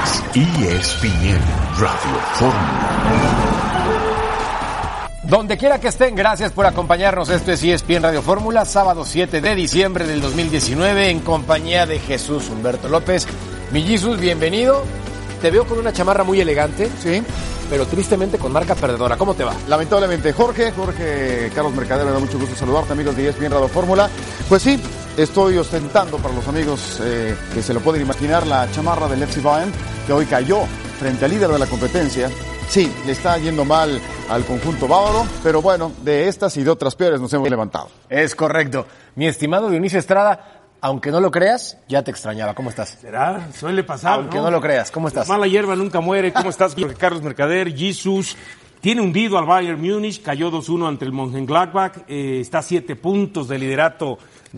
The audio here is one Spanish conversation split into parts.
es ESPN Radio Fórmula. Donde quiera que estén, gracias por acompañarnos. Esto es ESPN Radio Fórmula, sábado 7 de diciembre del 2019, en compañía de Jesús Humberto López. Mi Jesús, bienvenido. Te veo con una chamarra muy elegante, sí, pero tristemente con marca perdedora. ¿Cómo te va? Lamentablemente, Jorge Carlos Mercader, me da mucho gusto saludarte, amigos de ESPN Radio Fórmula. Pues sí, estoy ostentando para los amigos que se lo pueden imaginar la chamarra del FC Bayern, que hoy cayó frente al líder de la competencia. Sí, le está yendo mal al conjunto bávaro, pero bueno, de estas y de otras peores nos hemos levantado. Es correcto. Mi estimado Dionisio Estrada, aunque no lo creas, ya te extrañaba. ¿Cómo estás? ¿Será? Suele pasar, aunque no lo creas. ¿Cómo estás? La mala hierba nunca muere. ¿Cómo estás, Carlos Mercader? Jesús tiene hundido al Bayern Múnich, cayó 2-1 ante el Mönchengladbach, está a 7 puntos de liderato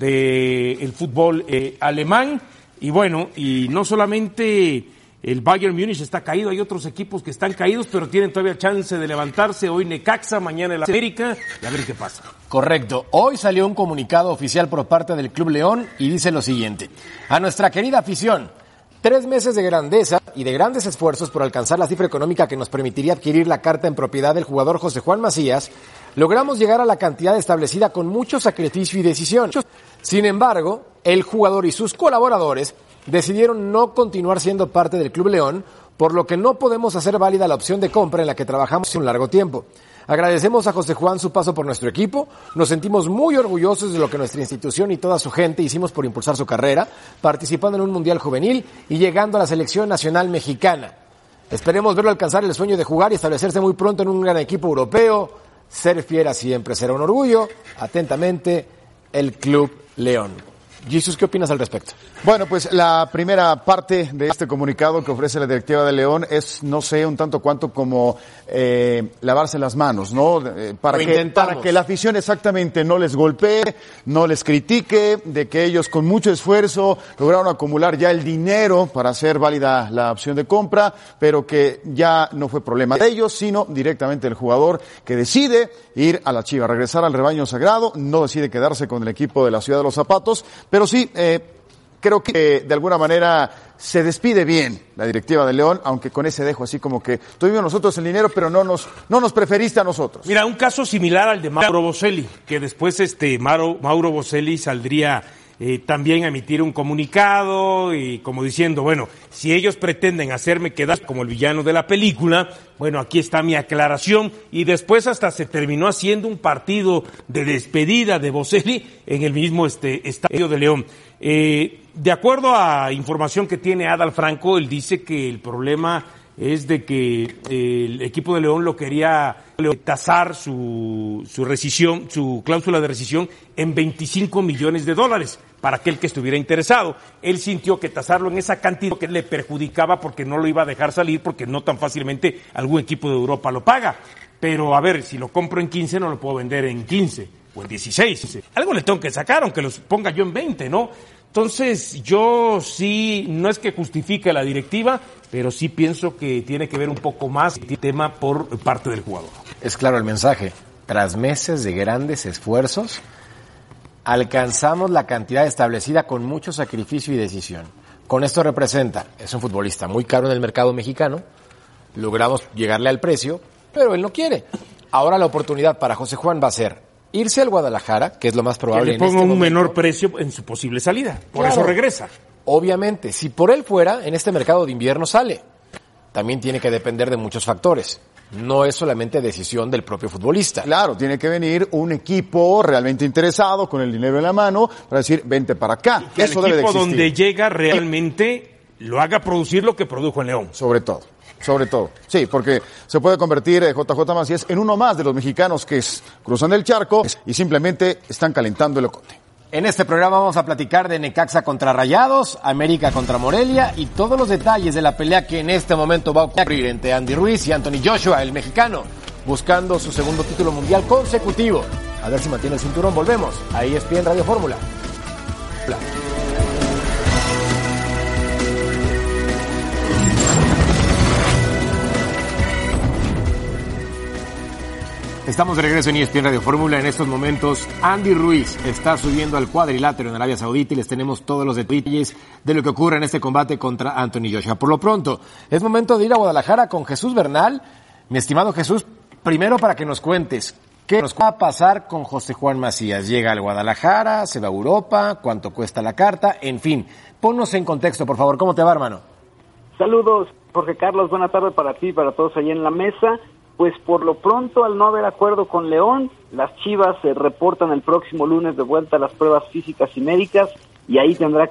del fútbol alemán. Y bueno, y no solamente el Bayern Múnich está caído, hay otros equipos que están caídos, pero tienen todavía chance de levantarse. Hoy Necaxa, mañana el América, y a ver qué pasa. Correcto. Hoy salió un comunicado oficial por parte del Club León y dice lo siguiente: a nuestra querida afición, 3 meses de grandeza y de grandes esfuerzos por alcanzar la cifra económica que nos permitiría adquirir la carta en propiedad del jugador José Juan Macías, logramos llegar a la cantidad establecida con mucho sacrificio y decisión. Sin embargo, el jugador y sus colaboradores decidieron no continuar siendo parte del Club León, por lo que no podemos hacer válida la opción de compra en la que trabajamos un largo tiempo. Agradecemos a José Juan su paso por nuestro equipo, nos sentimos muy orgullosos de lo que nuestra institución y toda su gente hicimos por impulsar su carrera, participando en un mundial juvenil y llegando a la selección nacional mexicana. Esperemos verlo alcanzar el sueño de jugar y establecerse muy pronto en un gran equipo europeo. Ser fiera siempre será un orgullo. Atentamente, el Club León. Jesús, ¿qué opinas al respecto? Bueno, pues la primera parte de este comunicado que ofrece la directiva de León es, no sé, un tanto cuanto como lavarse las manos, ¿no? Para que la afición exactamente no les golpee, no les critique, de que ellos con mucho esfuerzo lograron acumular ya el dinero para hacer válida la opción de compra, pero que ya no fue problema de ellos, sino directamente del jugador que decide ir a la Chiva, regresar al rebaño sagrado, no decide quedarse con el equipo de la Ciudad de los Zapatos, pero sí, creo que de alguna manera se despide bien la directiva de León, aunque con ese dejo así como que tuvimos nosotros el dinero, pero no nos preferiste a nosotros. Mira, un caso similar al de Mauro Boselli, que después Mauro Boselli saldría también a emitir un comunicado y como diciendo, bueno, si ellos pretenden hacerme quedar como el villano de la película, bueno, aquí está mi aclaración, y después hasta se terminó haciendo un partido de despedida de Boselli en el mismo estadio de León. De acuerdo a información que tiene Adal Franco, él dice que el problema es de que el equipo de León lo quería tasar su rescisión, su cláusula de rescisión en $25 millones para aquel que estuviera interesado. Él sintió que tasarlo en esa cantidad que le perjudicaba porque no lo iba a dejar salir, porque no tan fácilmente algún equipo de Europa lo paga. Pero a ver, si lo compro en 15 no lo puedo vender en 15 o en 16. Algo le tengo que sacar, aunque los ponga yo en 20, ¿no? Entonces, yo sí, no es que justifique la directiva, pero sí pienso que tiene que ver un poco más el tema por parte del jugador. Es claro el mensaje. Tras meses de grandes esfuerzos, alcanzamos la cantidad establecida con mucho sacrificio y decisión. Con esto representa, es un futbolista muy caro en el mercado mexicano, logramos llegarle al precio, pero él no quiere. Ahora la oportunidad para José Juan va a ser irse al Guadalajara, que es lo más probable. Que le ponga un menor precio en su posible salida. Por eso regresa. Obviamente, si por él fuera, en este mercado de invierno sale. También tiene que depender de muchos factores. No es solamente decisión del propio futbolista. Claro, tiene que venir un equipo realmente interesado, con el dinero en la mano, para decir, vente para acá. Y que eso debe de existir. El equipo donde llega realmente lo haga producir lo que produjo en León. Sobre todo. Sí, porque se puede convertir JJ Macías en uno más de los mexicanos que cruzan el charco y simplemente están calentando el ocote. En este programa vamos a platicar de Necaxa contra Rayados, América contra Morelia y todos los detalles de la pelea que en este momento va a ocurrir entre Andy Ruiz y Anthony Joshua, el mexicano, buscando su segundo título mundial consecutivo. A ver si mantiene el cinturón. Volvemos a ESPN Radio Fórmula. Estamos de regreso en ESPN Radio Fórmula. En estos momentos, Andy Ruiz está subiendo al cuadrilátero en Arabia Saudita y les tenemos todos los detalles de lo que ocurre en este combate contra Anthony Joshua. Por lo pronto, es momento de ir a Guadalajara con Jesús Bernal. Mi estimado Jesús, primero para que nos cuentes, ¿qué nos va a pasar con José Juan Macías? ¿Llega al Guadalajara? ¿Se va a Europa? ¿Cuánto cuesta la carta? En fin, ponnos en contexto, por favor. ¿Cómo te va, hermano? Saludos, Jorge Carlos. Buena tarde para ti y para todos allí en la mesa. Pues por lo pronto, al no haber acuerdo con León, las Chivas se reportan el próximo lunes de vuelta a las pruebas físicas y médicas, y ahí tendrá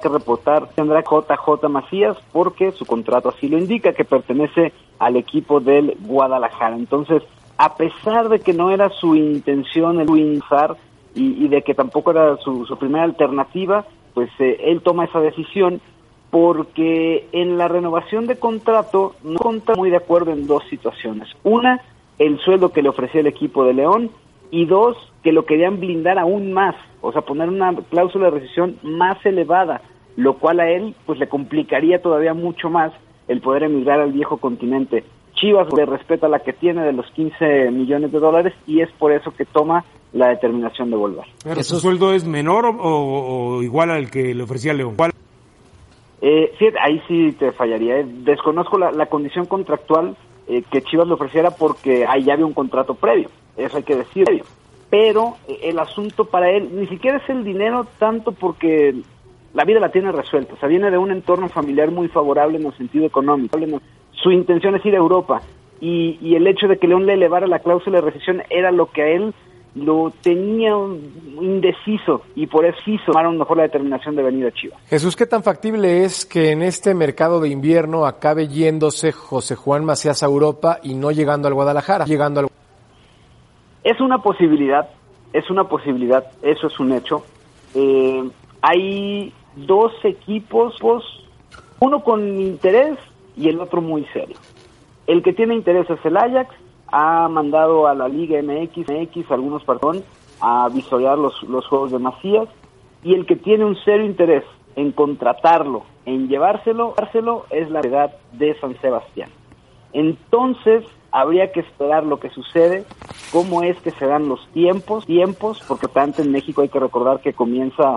JJ Macías, porque su contrato así lo indica, que pertenece al equipo del Guadalajara. Entonces, a pesar de que no era su intención el Windsor y de que tampoco era su primera alternativa, pues él toma esa decisión, porque en la renovación de contrato no está muy de acuerdo en dos situaciones. Una, el sueldo que le ofrecía el equipo de León, y dos, que lo querían blindar aún más, o sea, poner una cláusula de rescisión más elevada, lo cual a él pues le complicaría todavía mucho más el poder emigrar al viejo continente. Chivas le respeta la que tiene de los 15 millones de dólares y es por eso que toma la determinación de volver. ¿Pero su sueldo es menor o igual al que le ofrecía León? Sí, ahí sí te fallaría. Desconozco la condición contractual que Chivas le ofreciera porque ahí ya había un contrato previo, eso hay que decirlo. Pero el asunto para él ni siquiera es el dinero tanto porque la vida la tiene resuelta. O sea, viene de un entorno familiar muy favorable en el sentido económico. Su intención es ir a Europa y el hecho de que León le elevara la cláusula de rescisión era lo que a él lo tenía indeciso y por eso tomaron mejor la determinación de venir a Chivas. Jesús, ¿qué tan factible es que en este mercado de invierno acabe yéndose José Juan Macías a Europa y no llegando al Guadalajara? Es una posibilidad, eso es un hecho. Hay dos equipos, uno con interés y el otro muy serio. El que tiene interés es el Ajax, ha mandado a la Liga MX algunos partidos a visorear los juegos de Macías, y el que tiene un serio interés en contratarlo, en llevárselo, es la Sociedad de San Sebastián. Entonces, habría que esperar lo que sucede, cómo es que se dan los tiempos, porque tanto en México hay que recordar que comienza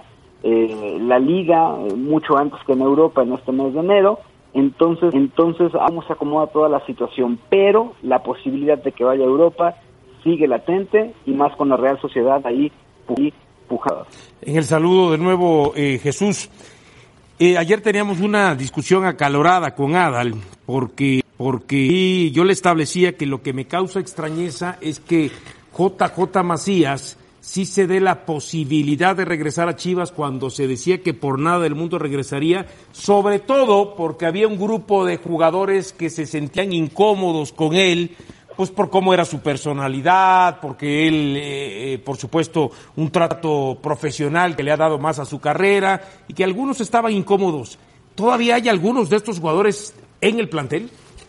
la Liga mucho antes que en Europa en este mes de enero. Entonces vamos a acomodar toda la situación, pero la posibilidad de que vaya a Europa sigue latente y más con la Real Sociedad ahí pujada. En el saludo de nuevo, Jesús. Ayer teníamos una discusión acalorada con Adal porque yo le establecía que lo que me causa extrañeza es que JJ Macías sí se dé la posibilidad de regresar a Chivas cuando se decía que por nada del mundo regresaría, sobre todo porque había un grupo de jugadores que se sentían incómodos con él, pues por cómo era su personalidad, porque él, por supuesto, un trato profesional que le ha dado más a su carrera, y que algunos estaban incómodos. ¿Todavía hay algunos de estos jugadores en el plantel?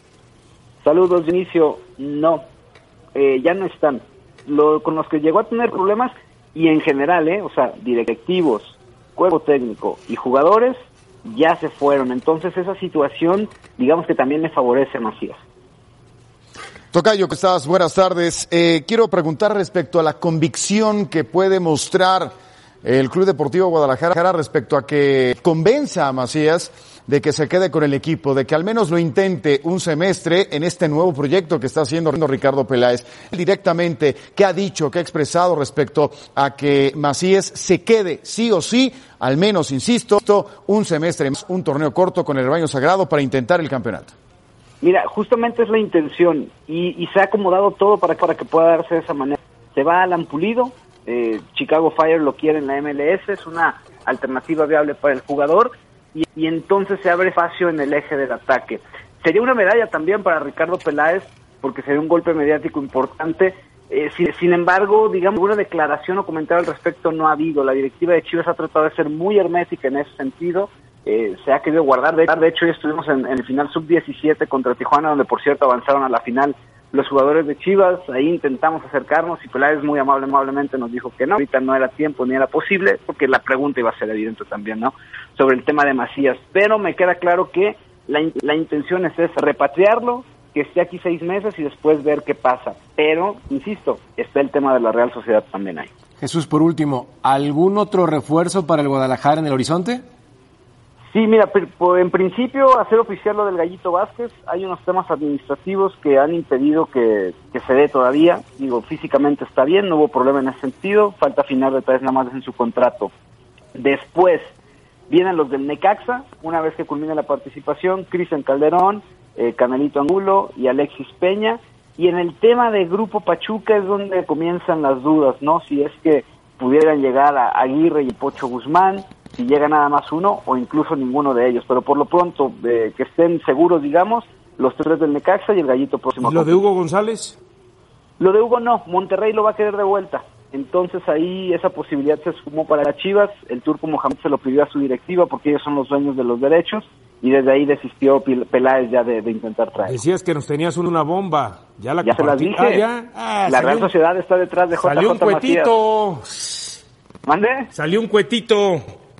Saludos, Dionisio. No, ya no están. Con los que llegó a tener problemas, y en general, o sea, directivos, cuerpo técnico y jugadores, ya se fueron. Entonces esa situación, digamos que también le favorece a Macías. Tocayo, ¿qué estás? Buenas tardes. Quiero preguntar respecto a la convicción que puede mostrar el Club Deportivo Guadalajara respecto a que convenza a Macías de que se quede con el equipo, de que al menos lo intente un semestre en este nuevo proyecto que está haciendo Ricardo Peláez. Directamente, ¿qué ha dicho, qué ha expresado respecto a que Macías se quede sí o sí, al menos, insisto, un semestre más, un torneo corto con el rebaño sagrado para intentar el campeonato? Mira, justamente es la intención y se ha acomodado todo para que pueda darse de esa manera. Se va Alan Pulido, Chicago Fire lo quiere en la MLS, es una alternativa viable para el jugador, y entonces se abre espacio en el eje del ataque. Sería una medalla también para Ricardo Peláez, porque sería un golpe mediático importante. Sin embargo, digamos, una declaración o comentario al respecto no ha habido. La directiva de Chivas ha tratado de ser muy hermética en ese sentido, se ha querido guardar. De hecho, ya estuvimos en el final sub-17 contra Tijuana, donde por cierto avanzaron a la final los jugadores de Chivas. Ahí intentamos acercarnos y Peláez muy amablemente nos dijo que no, ahorita no era tiempo ni era posible, porque la pregunta iba a ser evidente también, ¿no?, sobre el tema de Macías. Pero me queda claro que la intención es esa, repatriarlo, que esté aquí 6 meses y después ver qué pasa. Pero, insisto, está el tema de la Real Sociedad también ahí. Jesús, por último, ¿algún otro refuerzo para el Guadalajara en el horizonte? Sí, mira, en principio hacer oficial lo del Gallito Vázquez. Hay unos temas administrativos que han impedido que se dé todavía. Digo, físicamente está bien, no hubo problema en ese sentido. Falta afinar detalles nada más en su contrato. Después vienen los del Necaxa, una vez que culmine la participación, Cristian Calderón, Canelito Angulo y Alexis Peña. Y en el tema de Grupo Pachuca es donde comienzan las dudas, ¿no? Si es que pudieran llegar a Aguirre y Pocho Guzmán, si llega nada más uno o incluso ninguno de ellos. Pero por lo pronto, que estén seguros, digamos, los 3 del Necaxa y el Gallito próximo. ¿Y lo de Hugo González? Lo de Hugo no, Monterrey lo va a querer de vuelta. Entonces ahí esa posibilidad se sumó para las Chivas. El Turco Mohamed se lo pidió a su directiva porque ellos son los dueños de los derechos. Y desde ahí desistió Peláez ya de intentar traer. Decías que nos tenías una bomba. Ya se las dije. La Real Sociedad está detrás de JJ Salió un cuetito. ¿Mande? Salió un cuetito.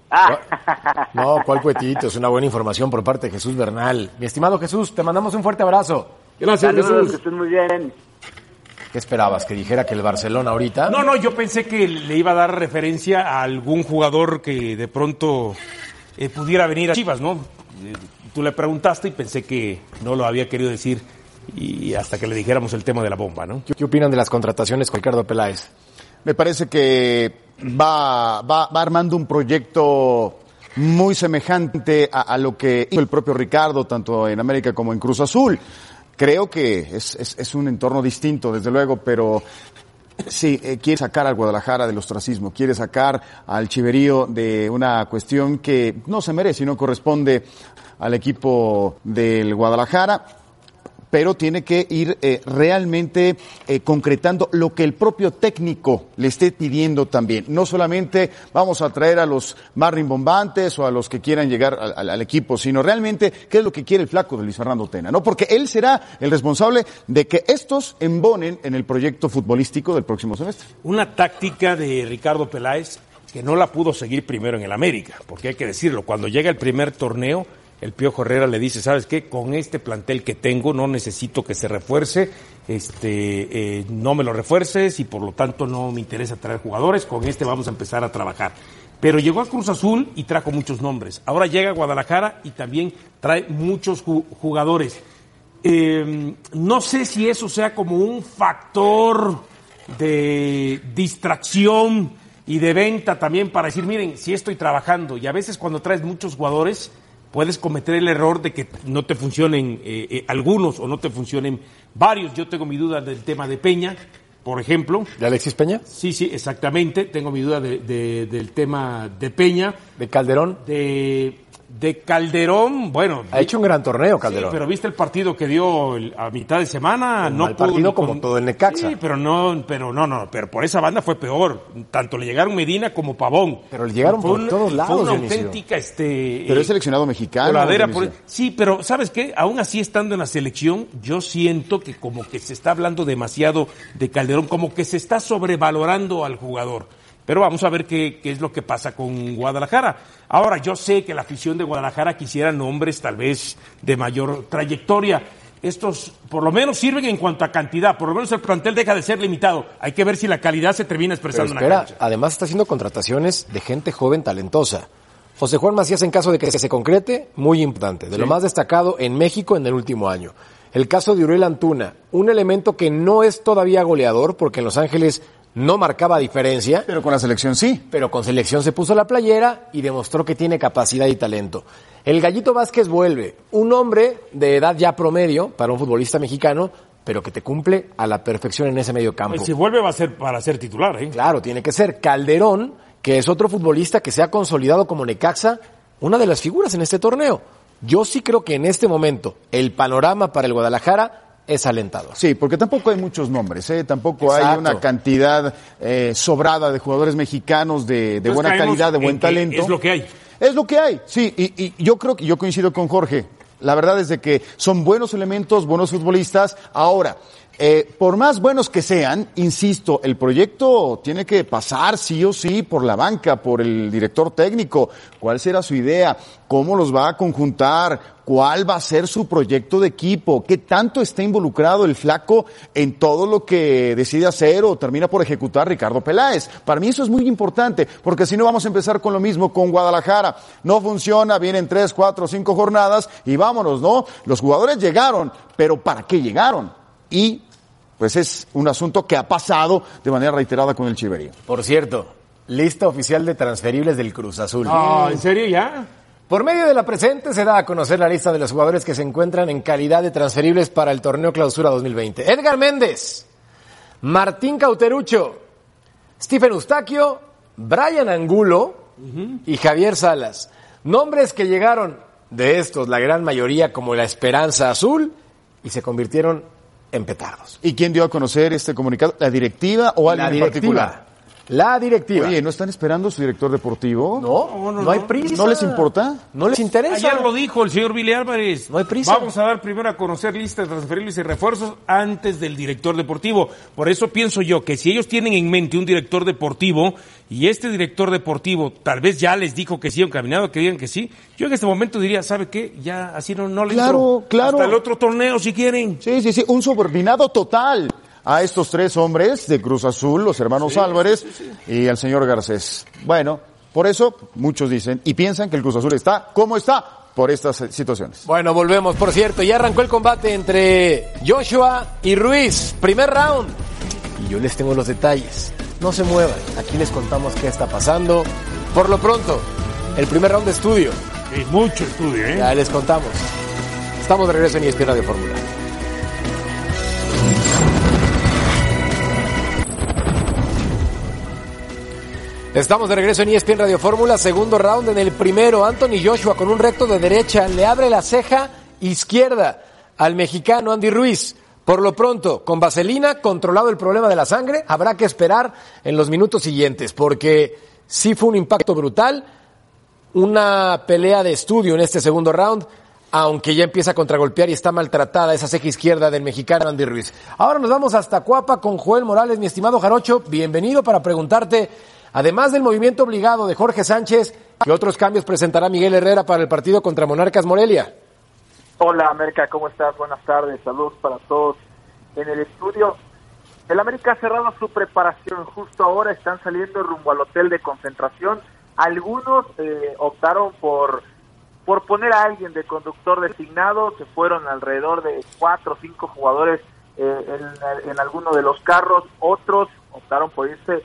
No, ¿cuál cuetito? Es una buena información por parte de Jesús Bernal. Mi estimado Jesús, te mandamos un fuerte abrazo. Gracias, Jesús. Que estén muy bien. ¿Qué esperabas? ¿Que dijera que el Barcelona ahorita? No, yo pensé que le iba a dar referencia a algún jugador que de pronto pudiera venir a Chivas, ¿no? Tú le preguntaste y pensé que no lo había querido decir y hasta que le dijéramos el tema de la bomba, ¿no? ¿Qué opinan de las contrataciones con Ricardo Peláez? Me parece que va armando un proyecto muy semejante a lo que hizo el propio Ricardo, tanto en América como en Cruz Azul. Creo que es un entorno distinto, desde luego, pero sí, quiere sacar al Guadalajara del ostracismo, quiere sacar al chiverío de una cuestión que no se merece y no corresponde al equipo del Guadalajara, pero tiene que ir realmente concretando lo que el propio técnico le esté pidiendo también. No solamente vamos a traer a los más rimbombantes o a los que quieran llegar al equipo, sino realmente qué es lo que quiere el flaco de Luis Fernando Tena, ¿no? Porque él será el responsable de que estos embonen en el proyecto futbolístico del próximo semestre. Una táctica de Ricardo Peláez que no la pudo seguir primero en el América, porque hay que decirlo, cuando llega el primer torneo, el Piojo Herrera le dice, ¿sabes qué? Con este plantel que tengo no necesito que se refuerce, no me lo refuerces y por lo tanto no me interesa traer jugadores, con este vamos a empezar a trabajar. Pero llegó a Cruz Azul y trajo muchos nombres. Ahora llega a Guadalajara y también trae muchos jugadores. No sé si eso sea como un factor de distracción y de venta también para decir, miren, sí estoy trabajando. Y a veces cuando traes muchos jugadores puedes cometer el error de que no te funcionen algunos o no te funcionen varios. Yo tengo mi duda del tema de Peña, por ejemplo. ¿De Alexis Peña? Sí, exactamente. Tengo mi duda del tema de Peña. ¿De Calderón? De Calderón, bueno. Ha hecho un gran torneo, Calderón. Sí, pero ¿viste el partido que dio a mitad de semana? No pudo, partido como todo el Necaxa. Sí, pero por esa banda fue peor. Tanto le llegaron Medina como Pavón. Pero le llegaron por todos lados. Fue una auténtica, pero es seleccionado mexicano. Coladera sí, pero ¿sabes qué? Aún así estando en la selección, yo siento que como que se está hablando demasiado de Calderón, como que se está sobrevalorando al jugador. Pero vamos a ver qué es lo que pasa con Guadalajara. Ahora, yo sé que la afición de Guadalajara quisiera nombres tal vez de mayor trayectoria. Estos por lo menos sirven en cuanto a cantidad, por lo menos el plantel deja de ser limitado. Hay que ver si la calidad se termina expresando en la cancha. Además está haciendo contrataciones de gente joven talentosa. José Juan Macías, en caso de que se concrete, muy importante, de lo más destacado en México en el último año. El caso de Uriel Antuna, un elemento que no es todavía goleador, porque en Los Ángeles no marcaba diferencia. Pero con la selección sí. Pero con selección se puso la playera y demostró que tiene capacidad y talento. El Gallito Vázquez vuelve, un hombre de edad ya promedio para un futbolista mexicano, pero que te cumple a la perfección en ese medio campo. Si vuelve va a ser para ser titular, ¿eh? Claro, tiene que ser. Calderón, que es otro futbolista que se ha consolidado como Necaxa, una de las figuras en este torneo. Yo sí creo que en este momento el panorama para el Guadalajara es alentador. Sí, porque tampoco hay muchos nombres, tampoco hay una cantidad sobrada de jugadores mexicanos de buena calidad, de buen talento. Es lo que hay. Es lo que hay, sí, y yo creo que yo coincido con Jorge. La verdad es de que son buenos elementos, buenos futbolistas. Ahora, Por más buenos que sean, insisto, el proyecto tiene que pasar sí o sí por la banca, por el director técnico. ¿Cuál será su idea? ¿Cómo los va a conjuntar? ¿Cuál va a ser su proyecto de equipo? ¿Qué tanto está involucrado el flaco en todo lo que decide hacer o termina por ejecutar Ricardo Peláez? Para mí eso es muy importante, porque si no vamos a empezar con lo mismo con Guadalajara. No funciona, vienen 3, 4, 5 jornadas y vámonos, ¿no? Los jugadores llegaron, pero ¿para qué llegaron? Y pues es un asunto que ha pasado de manera reiterada con el Chiverío. Por cierto, lista oficial de transferibles del Cruz Azul. ¿En serio ya? Por medio de la presente se da a conocer la lista de los jugadores que se encuentran en calidad de transferibles para el torneo Clausura 2020. Edgar Méndez, Martín Cauterucho, Stephen Eustaquio, Brian Angulo y Javier Salas. Nombres que llegaron de estos, la gran mayoría, como la Esperanza Azul, y se convirtieron en petardos. ¿Y quién dio a conocer este comunicado? ¿La directiva o alguien en particular? La directiva. Oye, ¿no están esperando su director deportivo? No hay prisa. ¿No les importa? No les interesa. Ayer lo dijo el señor Billy Álvarez. No hay prisa. Vamos a dar primero a conocer listas de transferibles y refuerzos antes del director deportivo. Por eso pienso yo que si ellos tienen en mente un director deportivo y este director deportivo tal vez ya les dijo que sí, encaminado que digan que sí, yo en este momento diría, ¿sabe qué? Ya así no le entro. Claro. Hasta el otro torneo si quieren. Sí, un subordinado total a estos 3 hombres de Cruz Azul, los hermanos Álvarez y el señor Garcés. Bueno, por eso muchos dicen y piensan que el Cruz Azul está como está por estas situaciones. Bueno, volvemos. Por cierto, ya arrancó el combate entre Joshua y Ruiz. Primer round. Y yo les tengo los detalles. No se muevan. Aquí les contamos qué está pasando. Por lo pronto, el primer round de estudio. Y mucho estudio, Ya les contamos. Estamos de regreso en ESPN Radio Fórmula. Estamos de regreso en ESPN Radio Fórmula, segundo round en el primero. Anthony Joshua con un recto de derecha le abre la ceja izquierda al mexicano Andy Ruiz. Por lo pronto, con vaselina, controlado el problema de la sangre, habrá que esperar en los minutos siguientes, porque sí fue un impacto brutal, una pelea de estudio en este segundo round, aunque ya empieza a contragolpear y está maltratada esa ceja izquierda del mexicano Andy Ruiz. Ahora nos vamos hasta Coapa con Joel Morales, mi estimado Jarocho, bienvenido para preguntarte, además del movimiento obligado de Jorge Sánchez, ¿qué otros cambios presentará Miguel Herrera para el partido contra Monarcas Morelia? Hola América, ¿cómo estás? Buenas tardes, saludos para todos en el estudio. El América ha cerrado su preparación, justo ahora están saliendo rumbo al hotel de concentración. Algunos optaron por poner a alguien de conductor designado, se fueron alrededor de 4 o 5 jugadores en alguno de los carros, otros optaron por irse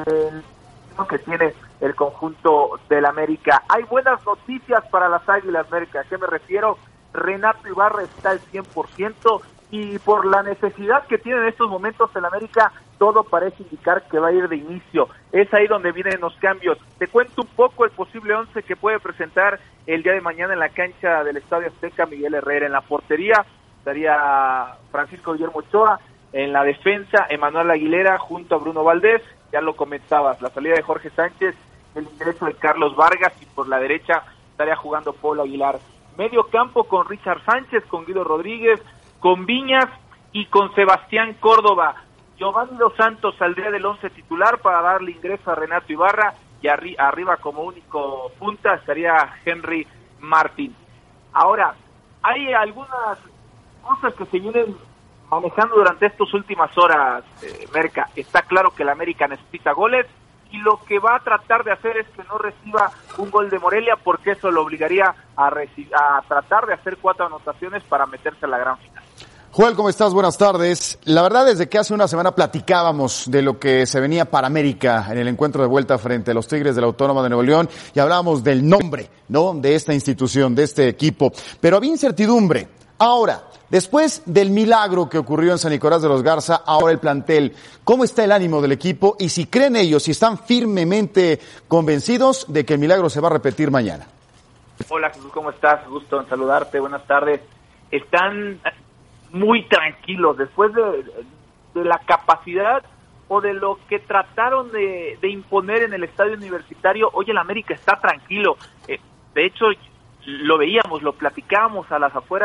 que tiene el conjunto del América. Hay buenas noticias para las Águilas, América. ¿A qué me refiero? Renato Ibarra está al 100% y por la necesidad que tiene en estos momentos el América, todo parece indicar que va a ir de inicio. Es ahí donde vienen los cambios. Te cuento un poco el posible 11 que puede presentar el día de mañana en la cancha del Estadio Azteca Miguel Herrera. En la portería estaría Francisco Guillermo Ochoa, en la defensa Emanuel Aguilera junto a Bruno Valdés. Ya lo comentabas, la salida de Jorge Sánchez, el ingreso de Carlos Vargas y por la derecha estaría jugando Paul Aguilar. Medio campo con Richard Sánchez, con Guido Rodríguez, con Viñas y con Sebastián Córdoba. Giovanni Dos Santos saldría del 11 titular para darle ingreso a Renato Ibarra y arriba como único punta estaría Henry Martín. Ahora, hay algunas cosas que se vienen manejando durante estas últimas horas, Merca. Está claro que el América necesita goles y lo que va a tratar de hacer es que no reciba un gol de Morelia porque eso lo obligaría a tratar de hacer 4 anotaciones para meterse a la gran final. Joel, ¿cómo estás? Buenas tardes. La verdad, desde que hace una semana platicábamos de lo que se venía para América en el encuentro de vuelta frente a los Tigres de la Autónoma de Nuevo León y hablábamos del nombre, ¿no?, de esta institución, de este equipo. Pero había incertidumbre. Ahora, después del milagro que ocurrió en San Nicolás de los Garza, ahora el plantel, ¿cómo está el ánimo del equipo? Y si creen ellos, si están firmemente convencidos de que el milagro se va a repetir mañana. Hola Jesús, ¿cómo estás? Gusto en saludarte, buenas tardes. Están muy tranquilos después de la capacidad o de lo que trataron de imponer en el estadio universitario. Hoy el América está tranquilo. De hecho, lo veíamos, lo platicábamos a las afueras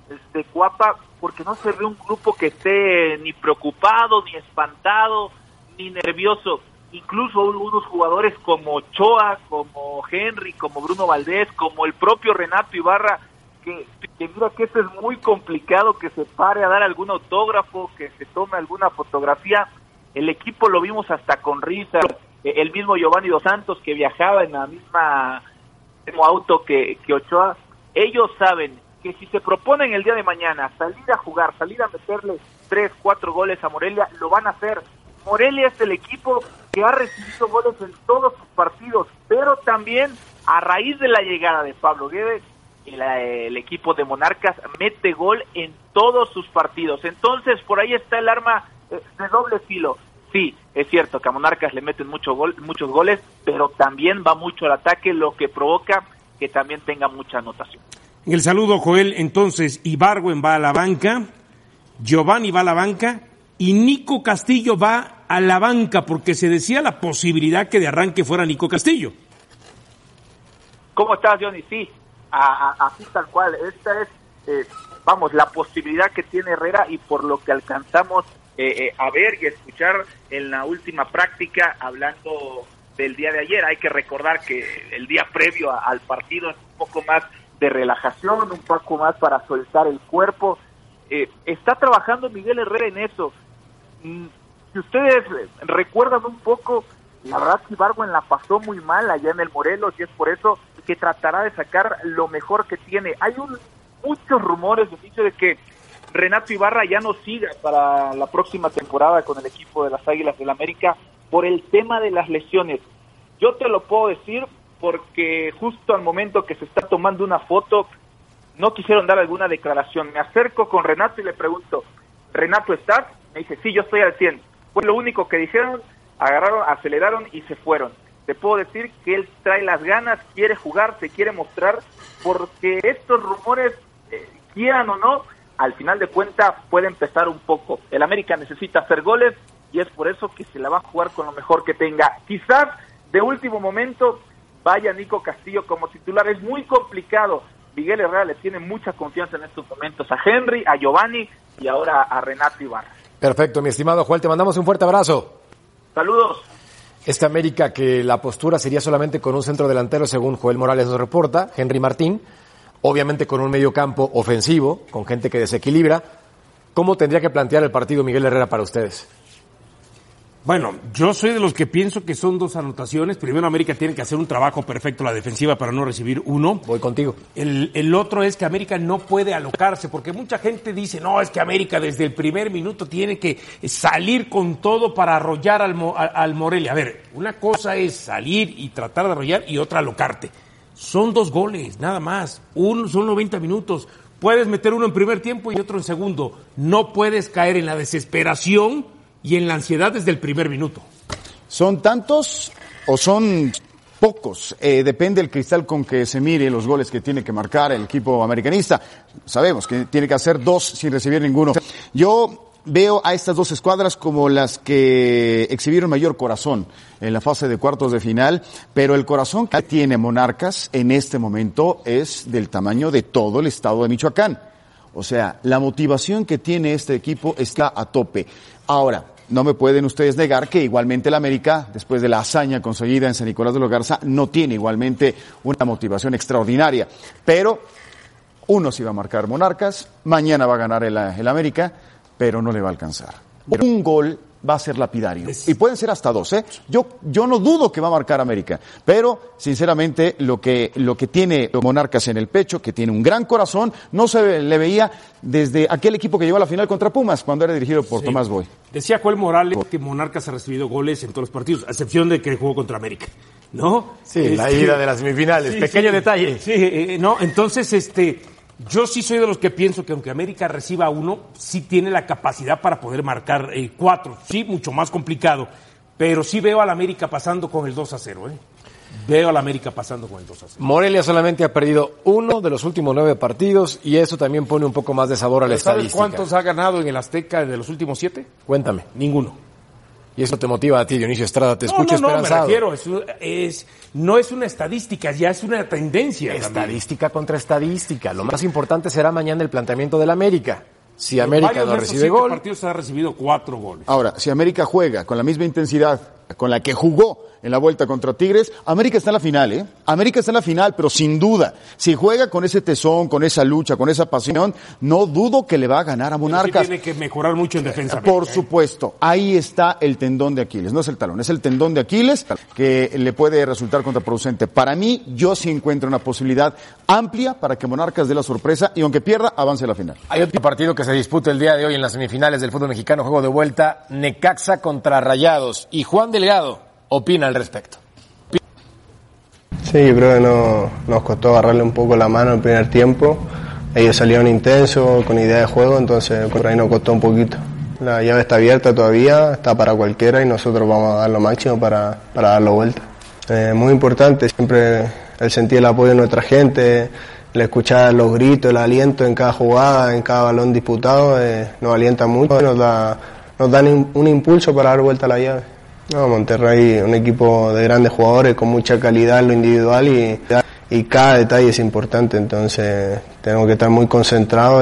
Cuapa, porque no se ve un grupo que esté ni preocupado, ni espantado, ni nervioso. Incluso unos jugadores como Ochoa, como Henry, como Bruno Valdés, como el propio Renato Ibarra, que mira que eso es muy complicado, que se pare a dar algún autógrafo, que se tome alguna fotografía. El equipo lo vimos hasta con risas. El mismo Giovanni Dos Santos, que viajaba en la mismo auto que Ochoa. Ellos saben que si se proponen el día de mañana salir a jugar, salir a meterle 3, 4 goles a Morelia, lo van a hacer. Morelia es el equipo que ha recibido goles en todos sus partidos, pero también a raíz de la llegada de Pablo Guedes, el equipo de Monarcas mete gol en todos sus partidos. Entonces, por ahí está el arma de doble filo. Sí, es cierto que a Monarcas le meten muchos goles, pero también va mucho al ataque, lo que provoca que también tenga mucha anotación. En el saludo, Joel, entonces, Ibargüen va a la banca, Giovanni va a la banca, y Nico Castillo va a la banca, porque se decía la posibilidad que de arranque fuera Nico Castillo. ¿Cómo estás, Johnny? Sí, así tal cual. Esta es, la posibilidad que tiene Herrera, y por lo que alcanzamos a ver y escuchar en la última práctica, hablando del día de ayer. Hay que recordar que el día previo al partido es un poco más de relajación, un poco más para soltar el cuerpo. Está trabajando Miguel Herrera en eso. Si ustedes recuerdan un poco, la verdad que Ibargüen la pasó muy mal allá en el Morelos, y es por eso que tratará de sacar lo mejor que tiene. Hay muchos rumores de que Renato Ibarra ya no siga para la próxima temporada con el equipo de las Águilas del América por el tema de las lesiones. Yo te lo puedo decir porque justo al momento que se está tomando una foto no quisieron dar alguna declaración. Me acerco con Renato y le pregunto, ¿Renato estás? Me dice, sí, yo estoy al 100. Fue lo único que dijeron, agarraron, aceleraron y se fueron. Te puedo decir que él trae las ganas, quiere jugar, se quiere mostrar, porque estos rumores, quieran o no, al final de cuentas puede empezar un poco. El América necesita hacer goles y es por eso que se la va a jugar con lo mejor que tenga. Quizás de último momento vaya Nico Castillo como titular. Es muy complicado. Miguel Herrera le tiene mucha confianza en estos momentos a Henry, a Giovanni y ahora a Renato Ibarra. Perfecto, mi estimado Joel, te mandamos un fuerte abrazo. Saludos. Esta América, que la postura sería solamente con un centro delantero, según Joel Morales nos reporta, Henry Martín, obviamente con un medio campo ofensivo, con gente que desequilibra. ¿Cómo tendría que plantear el partido Miguel Herrera para ustedes? Bueno, yo soy de los que pienso que son 2 anotaciones. Primero, América tiene que hacer un trabajo perfecto la defensiva para no recibir 1. Voy contigo. El otro es que América no puede alocarse, porque mucha gente dice, no, es que América desde el primer minuto tiene que salir con todo para arrollar al Morelia. A ver, una cosa es salir y tratar de arrollar y otra alocarte. Son 2 goles, nada más. Son 90 minutos. Puedes meter uno en primer tiempo y otro en segundo. No puedes caer en la desesperación y en la ansiedad desde el primer minuto. ¿Son tantos o son pocos? Depende del cristal con que se mire los goles que tiene que marcar el equipo americanista. Sabemos que tiene que hacer 2 sin recibir ninguno. Yo veo a estas 2 escuadras como las que exhibieron mayor corazón en la fase de cuartos de final, pero el corazón que tiene Monarcas en este momento es del tamaño de todo el estado de Michoacán. O sea, la motivación que tiene este equipo está a tope. Ahora, no me pueden ustedes negar que igualmente el América, después de la hazaña conseguida en San Nicolás de los Garza, no tiene igualmente una motivación extraordinaria. Pero uno sí va a marcar Monarcas, mañana va a ganar el América, pero no le va a alcanzar. Un gol va a ser lapidario. Y pueden ser hasta 2, ¿eh? Yo no dudo que va a marcar América, pero sinceramente lo que tiene Monarcas en el pecho, que tiene un gran corazón, no se le veía desde aquel equipo que llegó a la final contra Pumas, cuando era dirigido por Tomás Boy. Decía Joel Morales que Monarcas ha recibido goles en todos los partidos, a excepción de que jugó contra América, ¿no? Sí, la ida de las semifinales, pequeño detalle. Sí, no, entonces yo sí soy de los que pienso que aunque América reciba 1, sí tiene la capacidad para poder marcar 4. Sí, mucho más complicado, pero sí veo al América pasando con el 2-0, Veo al América pasando con el 2-0. Morelia solamente ha perdido 1 de los últimos 9 partidos y eso también pone un poco más de sabor a la estadística. ¿Sabes cuántos ha ganado en el Azteca de los últimos 7? Cuéntame. Ninguno. Y eso te motiva a ti, Dionisio Estrada, te escucho esperanzado. No, me refiero, no es una estadística, ya es una tendencia. Estadística contra estadística. Lo más importante será mañana el planteamiento del América. Si América no recibe gol. En partidos ha recibido 4 goles. Ahora, si América juega con la misma intensidad con la que jugó en la vuelta contra Tigres, América está en la final, ¿eh? América está en la final, pero sin duda, si juega con ese tesón, con esa lucha, con esa pasión, no dudo que le va a ganar a Monarcas. Sí tiene que mejorar mucho en defensa. Por supuesto, ahí está el tendón de Aquiles, no es el talón, es el tendón de Aquiles que le puede resultar contraproducente. Para mí, yo sí encuentro una posibilidad amplia para que Monarcas dé la sorpresa y aunque pierda, avance a la final. Hay otro partido que se disputa el día de hoy en las semifinales del fútbol mexicano, juego de vuelta, Necaxa contra Rayados. Y Juan Delgado opina al respecto. Sí, yo creo que nos costó agarrarle un poco la mano el primer tiempo. Ellos salieron intensos, con idea de juego, entonces por ahí nos costó un poquito. La llave está abierta todavía, está para cualquiera y nosotros vamos a dar lo máximo para darlo vuelta. Muy importante, siempre el sentir el apoyo de nuestra gente, el escuchar los gritos, el aliento en cada jugada, en cada balón disputado, nos alienta mucho, nos dan un impulso para dar vuelta a la llave. No, Monterrey, un equipo de grandes jugadores con mucha calidad en lo individual y cada detalle es importante, entonces tenemos que estar muy concentrados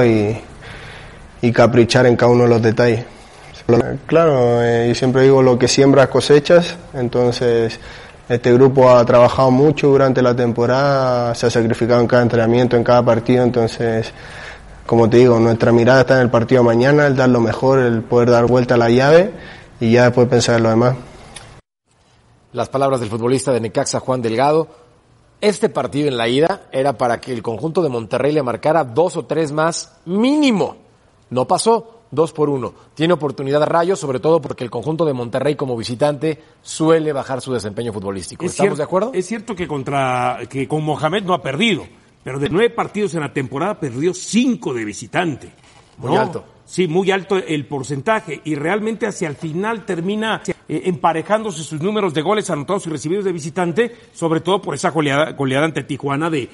y caprichar en cada uno de los detalles. Claro, yo siempre digo lo que siembras cosechas, entonces este grupo ha trabajado mucho durante la temporada, se ha sacrificado en cada entrenamiento, en cada partido, entonces, como te digo, nuestra mirada está en el partido de mañana, el dar lo mejor, el poder dar vuelta a la llave y ya después pensar en lo demás. Las palabras del futbolista de Necaxa, Juan Delgado. Este partido en la ida era para que el conjunto de Monterrey le marcara 2 o 3 más mínimo. No pasó, 2-1. Tiene oportunidad Rayos, sobre todo porque el conjunto de Monterrey como visitante suele bajar su desempeño futbolístico. ¿Estamos de acuerdo? Es cierto que con Mohamed no ha perdido, pero de 9 partidos en la temporada perdió 5 de visitante. Muy alto. Sí, muy alto el porcentaje y realmente hacia el final termina emparejándose sus números de goles anotados y recibidos de visitante, sobre todo por esa goleada ante Tijuana de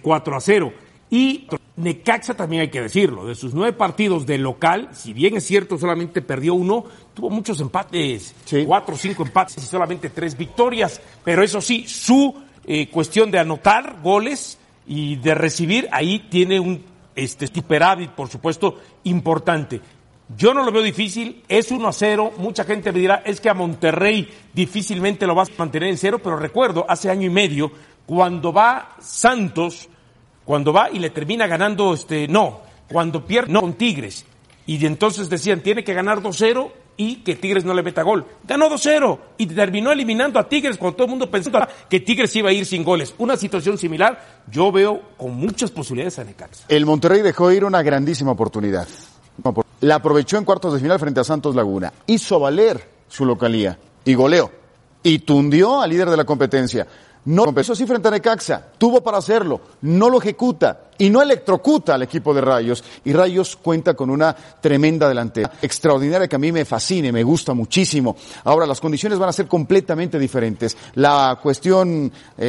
4-0. Y Necaxa también hay que decirlo, de sus 9 partidos de local, si bien es cierto solamente perdió 1, tuvo muchos empates, sí. 4 o 5 empates y solamente 3 victorias, pero eso sí, su cuestión de anotar goles y de recibir, ahí tiene un superávit, por supuesto, importante. Yo no lo veo difícil, es 1-0, mucha gente me dirá, es que a Monterrey difícilmente lo vas a mantener en 0, pero recuerdo, hace año y medio, cuando va Santos, cuando va y le termina ganando, cuando pierde con Tigres, y entonces decían, tiene que ganar 2-0 y que Tigres no le meta gol. Ganó 2-0 y terminó eliminando a Tigres cuando todo el mundo pensaba que Tigres iba a ir sin goles. Una situación similar, yo veo con muchas posibilidades a Necaxa. El Monterrey dejó ir una grandísima oportunidad. La aprovechó en cuartos de final frente a Santos Laguna. Hizo valer su localía y goleó. Y tundió al líder de la competencia. No, eso sí frente a Necaxa, tuvo para hacerlo, no lo ejecuta y no electrocuta al equipo de Rayos. Y Rayos cuenta con una tremenda delantera, extraordinaria, que a mí me fascina y me gusta muchísimo. Ahora, las condiciones van a ser completamente diferentes. La cuestión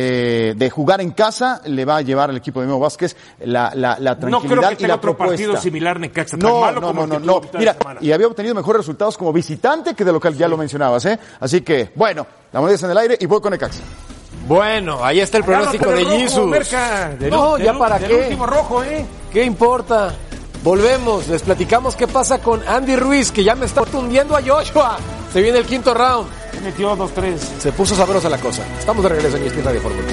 de jugar en casa le va a llevar al equipo de Memo Vázquez la tranquilidad no creo que y la otro propuesta. Partido similar Necaxa, No. Mira, y había obtenido mejores resultados como visitante que de local, ya lo mencionabas, ¿eh? Así que, bueno, la moneda está en el aire y voy con Necaxa. Bueno, ahí está el pronóstico de Jesus. No, ya para qué. El último rojo, ¿Qué importa? Volvemos, les platicamos qué pasa con Andy Ruiz, que ya me está tundiendo a Joshua. Se viene el quinto round. Metió 2-3. Se puso sabrosa la cosa. Estamos de regreso en ESPN Radio Fórmula.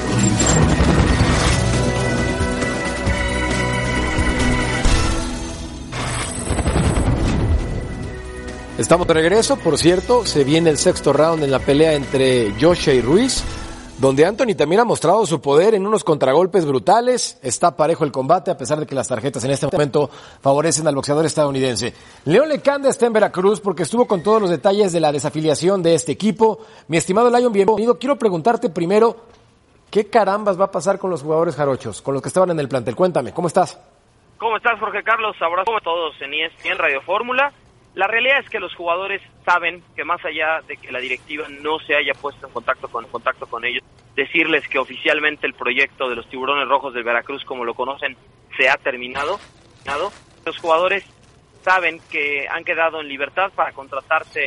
Estamos de regreso, por cierto, se viene el sexto round en la pelea entre Joshua y Ruiz, donde Anthony también ha mostrado su poder en unos contragolpes brutales. Está parejo el combate, a pesar de que las tarjetas en este momento favorecen al boxeador estadounidense. León Lecanda está en Veracruz porque estuvo con todos los detalles de la desafiliación de este equipo. Mi estimado Lion, bienvenido. Quiero preguntarte primero, ¿qué carambas va a pasar con los jugadores jarochos, con los que estaban en el plantel? Cuéntame, ¿cómo estás? ¿Cómo estás, Jorge Carlos? Abrazo a todos en ESPN Radio Fórmula. La realidad es que los jugadores saben que más allá de que la directiva no se haya puesto en contacto con ellos, decirles que oficialmente el proyecto de los Tiburones Rojos del Veracruz, como lo conocen, se ha terminado. Los jugadores saben que han quedado en libertad para contratarse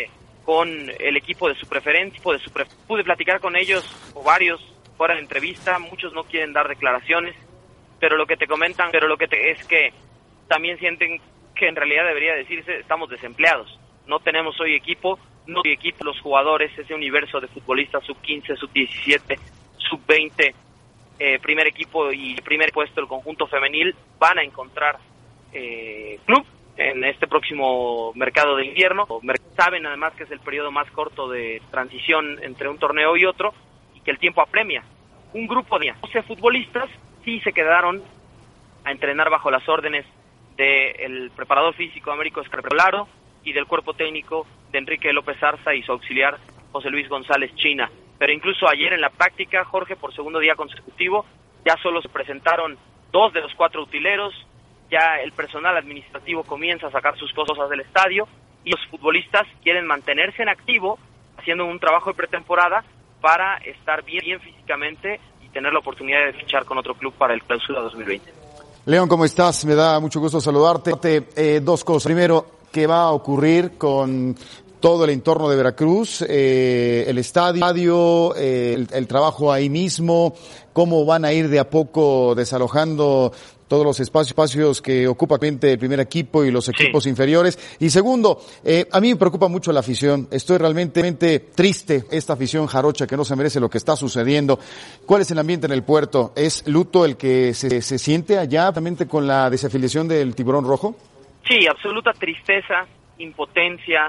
con el equipo de su preferencia, pude platicar con ellos, o varios, fuera de entrevista, muchos no quieren dar declaraciones, pero lo que te comentan, es que también sienten que en realidad debería decirse, estamos desempleados, no tenemos hoy equipo, los jugadores, ese universo de futbolistas sub-15, sub-17, sub-20, primer equipo y primer puesto del conjunto femenil, van a encontrar club en este próximo mercado de invierno. Saben además que es el periodo más corto de transición entre un torneo y otro y que el tiempo apremia. Un grupo de 12 futbolistas sí se quedaron a entrenar bajo las órdenes del preparador físico Américo Escarpelaro y del cuerpo técnico de Enrique López Arza y su auxiliar José Luis González China. Pero incluso ayer en la práctica, Jorge, por segundo día consecutivo, ya solo se presentaron 2 de los 4 utileros, ya el personal administrativo comienza a sacar sus cosas del estadio y los futbolistas quieren mantenerse en activo, haciendo un trabajo de pretemporada para estar bien físicamente y tener la oportunidad de fichar con otro club para el Clausura 2020. León, ¿cómo estás? Me da mucho gusto saludarte. 2 cosas. Primero, ¿qué va a ocurrir con todo el entorno de Veracruz, el estadio, el trabajo ahí mismo? ¿Cómo van a ir de a poco desalojando todos los espacios que ocupa el primer equipo y los equipos inferiores? Y segundo, a mí me preocupa mucho la afición. Estoy realmente triste, esta afición jarocha que no se merece lo que está sucediendo. ¿Cuál es el ambiente en el puerto? ¿Es luto el que se siente allá realmente con la desafiliación del Tiburón Rojo? Sí, absoluta tristeza, impotencia,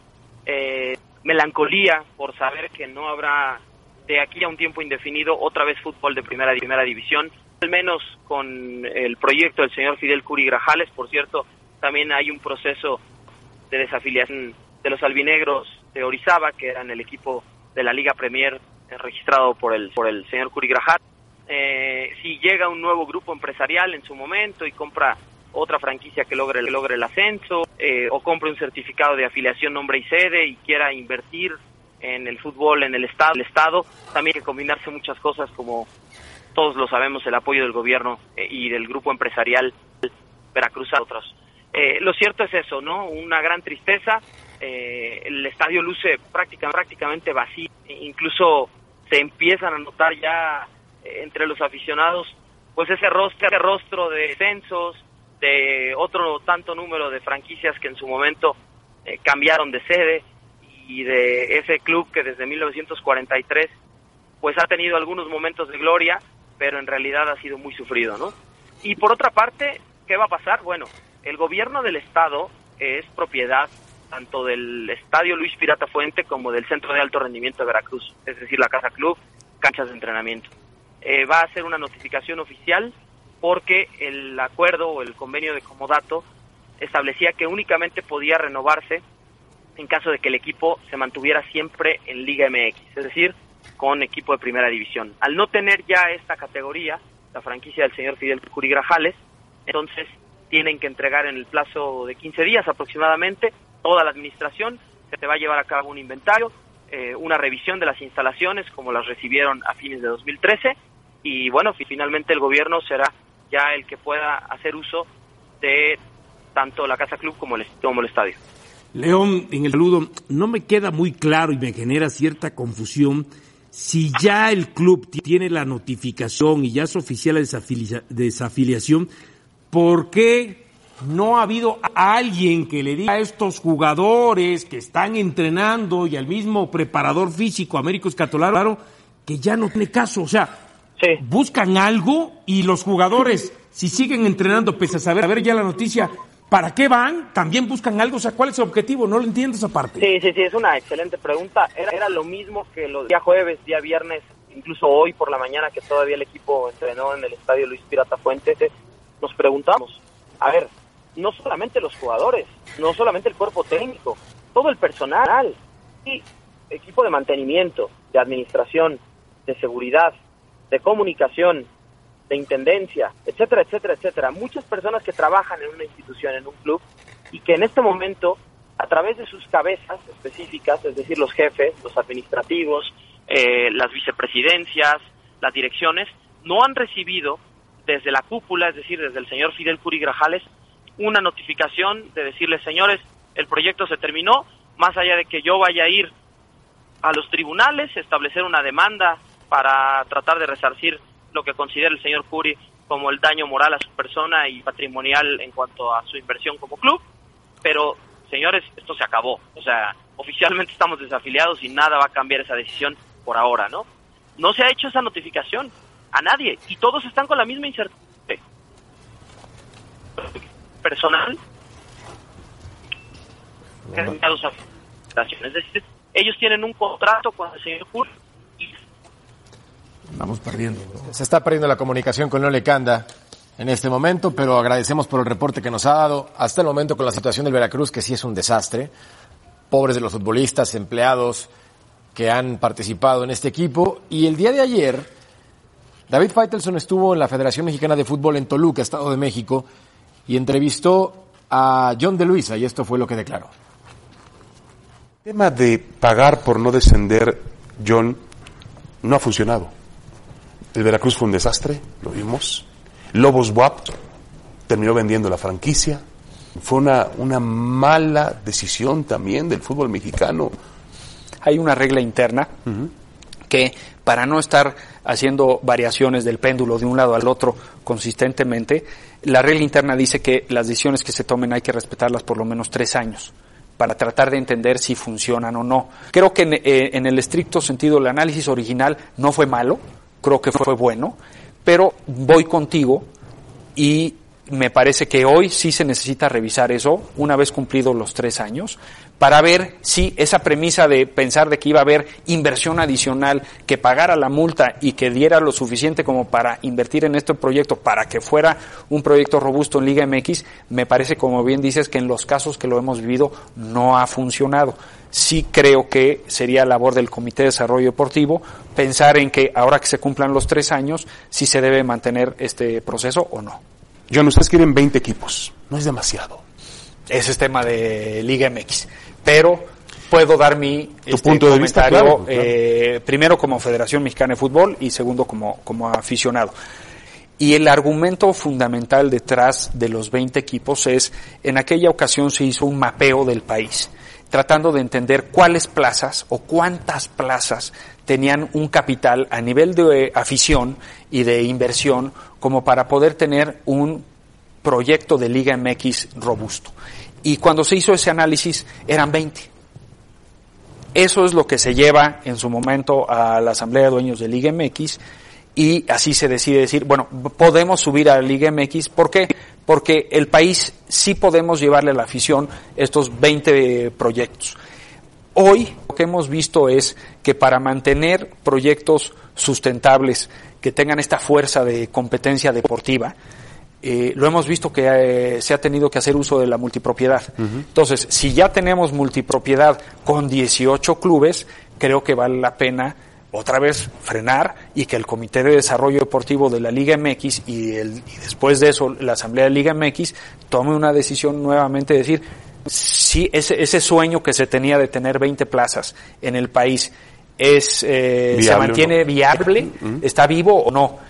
melancolía por saber que no habrá de aquí a un tiempo indefinido otra vez fútbol de primera división, al menos con el proyecto del señor Fidel Curi Grajales. Por cierto, también hay un proceso de desafiliación de los albinegros de Orizaba, que eran el equipo de la Liga Premier registrado por el señor Curi Grajales. Si llega un nuevo grupo empresarial en su momento y compra otra franquicia que logre el ascenso, o compre un certificado de afiliación, nombre y sede y quiera invertir en el fútbol, en el Estado, también hay que combinarse muchas cosas, como todos lo sabemos, el apoyo del gobierno y del grupo empresarial Veracruz a otros. Lo cierto es eso, ¿no? Una gran tristeza. El estadio luce prácticamente vacío, incluso se empiezan a notar ya entre los aficionados pues ese rostro de descensos, de otro tanto número de franquicias que en su momento cambiaron de sede, y de ese club que desde 1943 pues ha tenido algunos momentos de gloria, pero en realidad ha sido muy sufrido, ¿no? Y por otra parte, ¿qué va a pasar? Bueno, el gobierno del estado es propiedad tanto del Estadio Luis Pirata Fuente como del Centro de Alto Rendimiento de Veracruz, es decir, la Casa Club, canchas de entrenamiento. Va a hacer una notificación oficial porque el acuerdo o el convenio de comodato establecía que únicamente podía renovarse en caso de que el equipo se mantuviera siempre en Liga MX, es decir, con equipo de primera división. Al no tener ya esta categoría, la franquicia del señor Fidel Curi Grajales, entonces tienen que entregar en el plazo de 15 días aproximadamente toda la administración. Se va a llevar a cabo un inventario, una revisión de las instalaciones como las recibieron a fines de 2013, y bueno, finalmente el gobierno será ya el que pueda hacer uso de tanto la Casa Club como el estadio. León, en el saludo, no me queda muy claro y me genera cierta confusión si ya el club tiene la notificación y ya es oficial la desafiliación, ¿por qué no ha habido alguien que le diga a estos jugadores que están entrenando y al mismo preparador físico, Américo Escarpelaro, que ya no tiene caso? O sea, buscan algo y los jugadores, si siguen entrenando pese a saber ya la noticia, ¿para qué van? ¿También buscan algo? O sea, ¿cuál es el objetivo? No lo entiendo esa parte. Sí, es una excelente pregunta. Era lo mismo que los día jueves, día viernes, incluso hoy por la mañana que todavía el equipo entrenó en el Estadio Luis Pirata Fuente. Nos preguntamos, a ver, no solamente los jugadores, no solamente el cuerpo técnico, todo el personal, y equipo de mantenimiento, de administración, de seguridad, de comunicación, de intendencia, etcétera, etcétera, etcétera. Muchas personas que trabajan en una institución, en un club, y que en este momento, a través de sus cabezas específicas, es decir, los jefes, los administrativos, las vicepresidencias, las direcciones, no han recibido desde la cúpula, es decir, desde el señor Fidel Curi Grajales, una notificación de decirles, señores, el proyecto se terminó, más allá de que yo vaya a ir a los tribunales, establecer una demanda para tratar de resarcir lo que considera el señor Curi como el daño moral a su persona y patrimonial en cuanto a su inversión como club, pero señores, esto se acabó, o sea, oficialmente estamos desafiliados y nada va a cambiar esa decisión por ahora, ¿no? No se ha hecho esa notificación a nadie y todos están con la misma incertidumbre personal. Es decir, ellos tienen un contrato con el señor Curi y vamos perdiendo. Se está perdiendo la comunicación con León Lecanda en este momento, pero agradecemos por el reporte que nos ha dado hasta el momento con la situación del Veracruz, que sí es un desastre. Pobres de los futbolistas, empleados que han participado en este equipo. Y el día de ayer, David Faitelson estuvo en la Federación Mexicana de Fútbol en Toluca, Estado de México, y entrevistó a John de Luisa, y esto fue lo que declaró. El tema de pagar por no descender, John, no ha funcionado. El Veracruz fue un desastre, lo vimos. Lobos WAP terminó vendiendo la franquicia. Fue una mala decisión también del fútbol mexicano. Hay una regla interna que, para no estar haciendo variaciones del péndulo de un lado al otro consistentemente, la regla interna dice que las decisiones que se tomen hay que respetarlas por lo menos 3 años para tratar de entender si funcionan o no. Creo que en el estricto sentido el análisis original no fue malo, creo que fue bueno, pero voy contigo y me parece que hoy sí se necesita revisar eso una vez cumplidos los 3 años para ver si esa premisa de pensar de que iba a haber inversión adicional que pagara la multa y que diera lo suficiente como para invertir en este proyecto para que fuera un proyecto robusto en Liga MX, me parece, como bien dices, que en los casos que lo hemos vivido no ha funcionado. Sí creo que sería labor del Comité de Desarrollo Deportivo pensar en que ahora que se cumplan los 3 años, si se debe mantener este proceso o no. John, ustedes quieren 20 equipos, no es demasiado. Ese es tema de Liga MX, pero puedo dar mi punto de vista, claro. Primero como Federación Mexicana de Fútbol y segundo como aficionado. Y el argumento fundamental detrás de los 20 equipos es, en aquella ocasión se hizo un mapeo del país, tratando de entender cuáles plazas o cuántas plazas tenían un capital a nivel de afición y de inversión como para poder tener un proyecto de Liga MX robusto. Y cuando se hizo ese análisis eran 20. Eso es lo que se lleva en su momento a la Asamblea de Dueños de Liga MX y así se decide decir, bueno, podemos subir a la Liga MX. ¿Por qué? Porque el país sí podemos llevarle a la afición estos 20 proyectos. Hoy lo que hemos visto es que para mantener proyectos sustentables que tengan esta fuerza de competencia deportiva, lo hemos visto que se ha tenido que hacer uso de la multipropiedad. Entonces, si ya tenemos multipropiedad con 18 clubes, creo que vale la pena otra vez frenar y que el Comité de Desarrollo Deportivo de la Liga MX y después de eso la Asamblea de Liga MX tome una decisión nuevamente de decir si ese sueño que se tenía de tener 20 plazas en el país se mantiene viable, está vivo o no.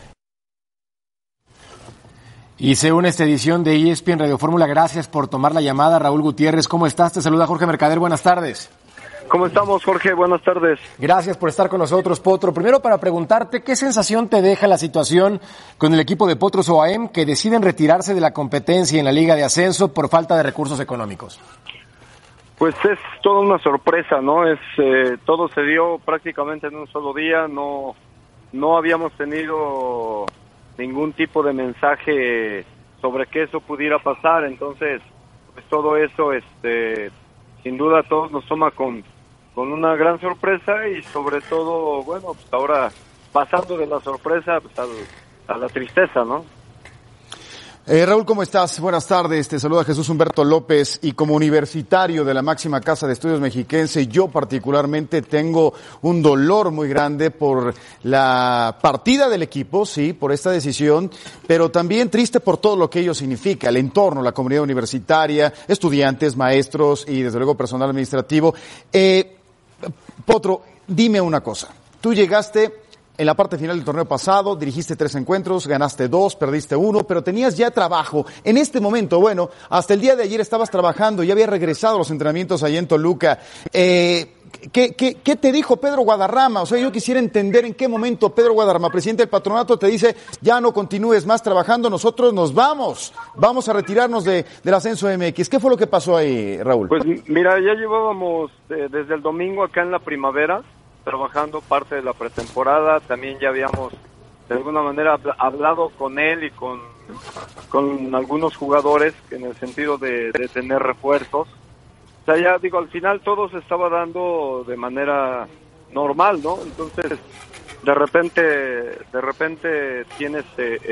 Y se une esta edición de ESPN Radio Fórmula. Gracias por tomar la llamada, Raúl Gutiérrez. ¿Cómo estás? Te saluda Jorge Mercader. Buenas tardes. ¿Cómo estamos, Jorge? Buenas tardes. Gracias por estar con nosotros, Potro. Primero, para preguntarte, ¿qué sensación te deja la situación con el equipo de Potros OAM que deciden retirarse de la competencia en la Liga de Ascenso por falta de recursos económicos? Pues es toda una sorpresa, ¿no? Todo se dio prácticamente en un solo día. No habíamos tenido ningún tipo de mensaje sobre que eso pudiera pasar, entonces pues todo eso sin duda a todos nos toma con una gran sorpresa y sobre todo, bueno, pues ahora pasando de la sorpresa pues a la tristeza, ¿no? Raúl, ¿cómo estás? Buenas tardes, te saluda Jesús Humberto López y como universitario de la máxima casa de estudios mexiquense, yo particularmente tengo un dolor muy grande por la partida del equipo, sí, por esta decisión, pero también triste por todo lo que ello significa, el entorno, la comunidad universitaria, estudiantes, maestros y desde luego personal administrativo. Potro, dime una cosa, tú llegaste en la parte final del torneo pasado, dirigiste 3 encuentros, ganaste 2, perdiste 1, pero tenías ya trabajo. En este momento, bueno, hasta el día de ayer estabas trabajando, ya había regresado a los entrenamientos allá en Toluca. ¿Qué te dijo Pedro Guadarrama? O sea, yo quisiera entender en qué momento Pedro Guadarrama, presidente del patronato, te dice, ya no continúes más trabajando, nosotros nos vamos a retirarnos del ascenso MX. ¿Qué fue lo que pasó ahí, Raúl? Pues mira, ya llevábamos desde el domingo acá en la primavera, trabajando parte de la pretemporada. También ya habíamos de alguna manera hablado con él y con algunos jugadores en el sentido de tener refuerzos. O sea, ya digo, al final todo se estaba dando de manera normal, ¿no? Entonces, de repente tienes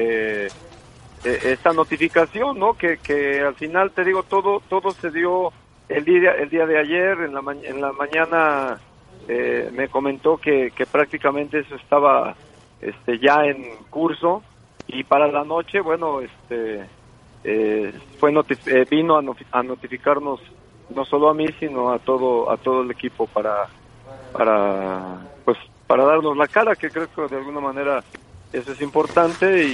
esta notificación, ¿no? Que al final, te digo, todo se dio el día de ayer. En la mañana me comentó que prácticamente eso estaba ya en curso, y para la noche, bueno, vino a notificarnos no solo a mí, sino a todo el equipo para darnos la cara, que creo que de alguna manera eso es importante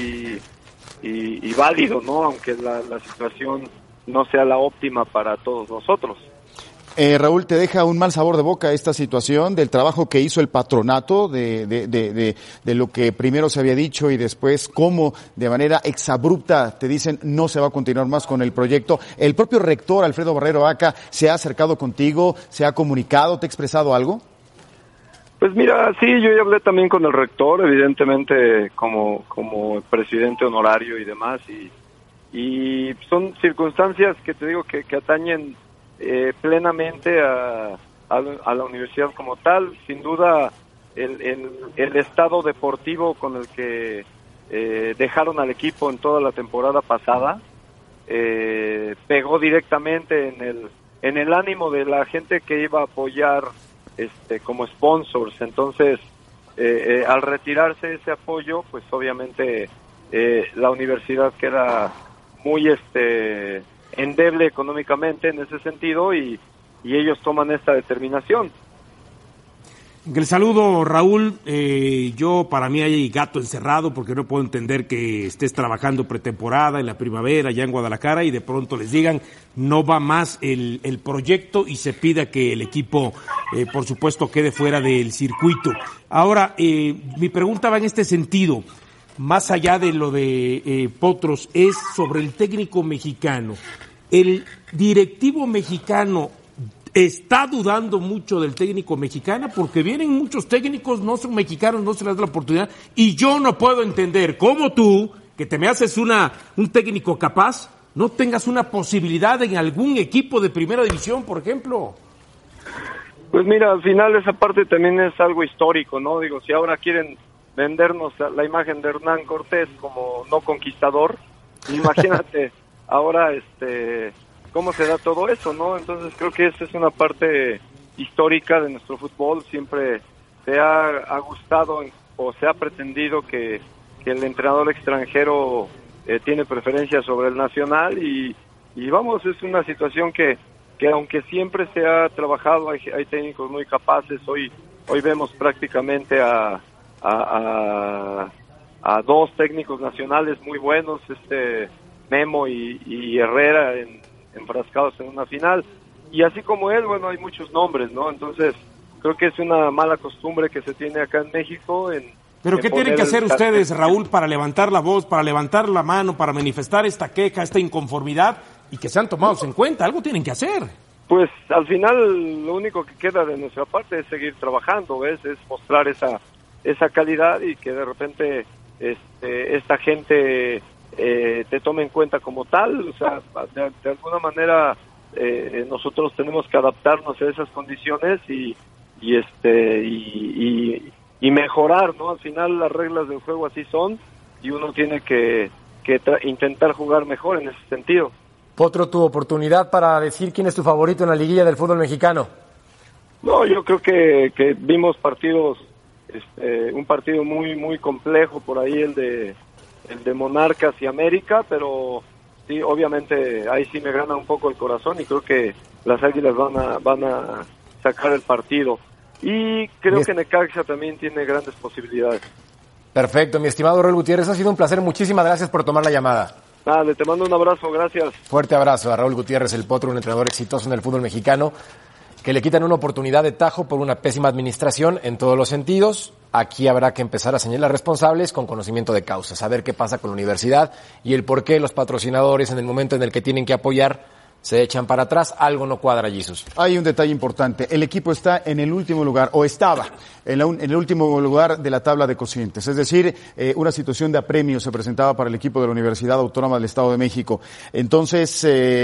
y válido, ¿no? Aunque la situación no sea la óptima para todos nosotros. Raúl, ¿te deja un mal sabor de boca esta situación del trabajo que hizo el patronato, de lo que primero se había dicho y después cómo de manera exabrupta te dicen no se va a continuar más con el proyecto? El propio rector, Alfredo Barrero Aca, ¿se ha acercado contigo, se ha comunicado, te ha expresado algo? Pues mira, sí, yo ya hablé también con el rector, evidentemente como presidente honorario y demás, y son circunstancias que te digo que atañen plenamente a la universidad como tal. Sin duda el estado deportivo con el que dejaron al equipo en toda la temporada pasada pegó directamente en el ánimo de la gente que iba a apoyar como sponsors. Entonces al retirarse ese apoyo, pues obviamente la universidad queda muy endeble económicamente en ese sentido, y ellos toman esta determinación. El saludo, Raúl. Para mí hay gato encerrado, porque no puedo entender que estés trabajando pretemporada en la primavera ya en Guadalajara y de pronto les digan no va más el proyecto y se pida que el equipo, por supuesto, quede fuera del circuito. Ahora, mi pregunta va en este sentido. Más allá de lo de Potros, es sobre el técnico mexicano. ¿El directivo mexicano está dudando mucho del técnico mexicano? Porque vienen muchos técnicos, no son mexicanos, no se les da la oportunidad, y yo no puedo entender cómo tú, que te me haces un técnico capaz, no tengas una posibilidad en algún equipo de primera división, por ejemplo. Pues mira, al final esa parte también es algo histórico, ¿no? Digo, si ahora quieren vendernos la imagen de Hernán Cortés como no conquistador, imagínate ahora cómo se da todo eso, ¿no? Entonces creo que esa es una parte histórica de nuestro fútbol. Siempre se ha gustado o se ha pretendido que el entrenador extranjero tiene preferencia sobre el nacional, y vamos, es una situación que aunque siempre se ha trabajado, hay técnicos muy capaces. Hoy vemos prácticamente a 2 técnicos nacionales muy buenos, Memo y Herrera enfrascados en una final, y así como él, bueno, hay muchos nombres, ¿no? Entonces creo que es una mala costumbre que se tiene acá en México. ¿Pero qué tienen que hacer ustedes, Raúl, para levantar la voz, para levantar la mano, para manifestar esta queja, esta inconformidad, y que sean tomados en cuenta? Algo tienen que hacer. Pues al final lo único que queda de nuestra parte es seguir trabajando, ¿ves? Es mostrar esa calidad, y que de repente esta gente te tome en cuenta como tal. O sea, de alguna manera nosotros tenemos que adaptarnos a esas condiciones y mejorar, ¿no? Al final las reglas del juego así son, y uno tiene que intentar jugar mejor en ese sentido. Potro, tu oportunidad para decir quién es tu favorito en la liguilla del fútbol mexicano. No, yo creo que vimos partidos, un partido muy muy complejo por ahí, el de Monarcas y América, pero sí, obviamente ahí sí me gana un poco el corazón, y creo que las Águilas van a sacar el partido. y creo que Necaxa también tiene grandes posibilidades. Perfecto, mi estimado Raúl Gutiérrez, ha sido un placer, muchísimas gracias por tomar la llamada. Dale, te mando un abrazo, gracias. Fuerte abrazo a Raúl Gutiérrez, el Potro, un entrenador exitoso en el fútbol mexicano, que le quitan una oportunidad de tajo por una pésima administración en todos los sentidos. Aquí habrá que empezar a señalar responsables con conocimiento de causa, saber qué pasa con la universidad y el por qué los patrocinadores en el momento en el que tienen que apoyar se echan para atrás. Algo no cuadra, Jesús. Hay un detalle importante. El equipo está en el último lugar, o estaba en el último lugar de la tabla de cocientes. Es decir, una situación de apremio se presentaba para el equipo de la Universidad Autónoma del Estado de México. Entonces,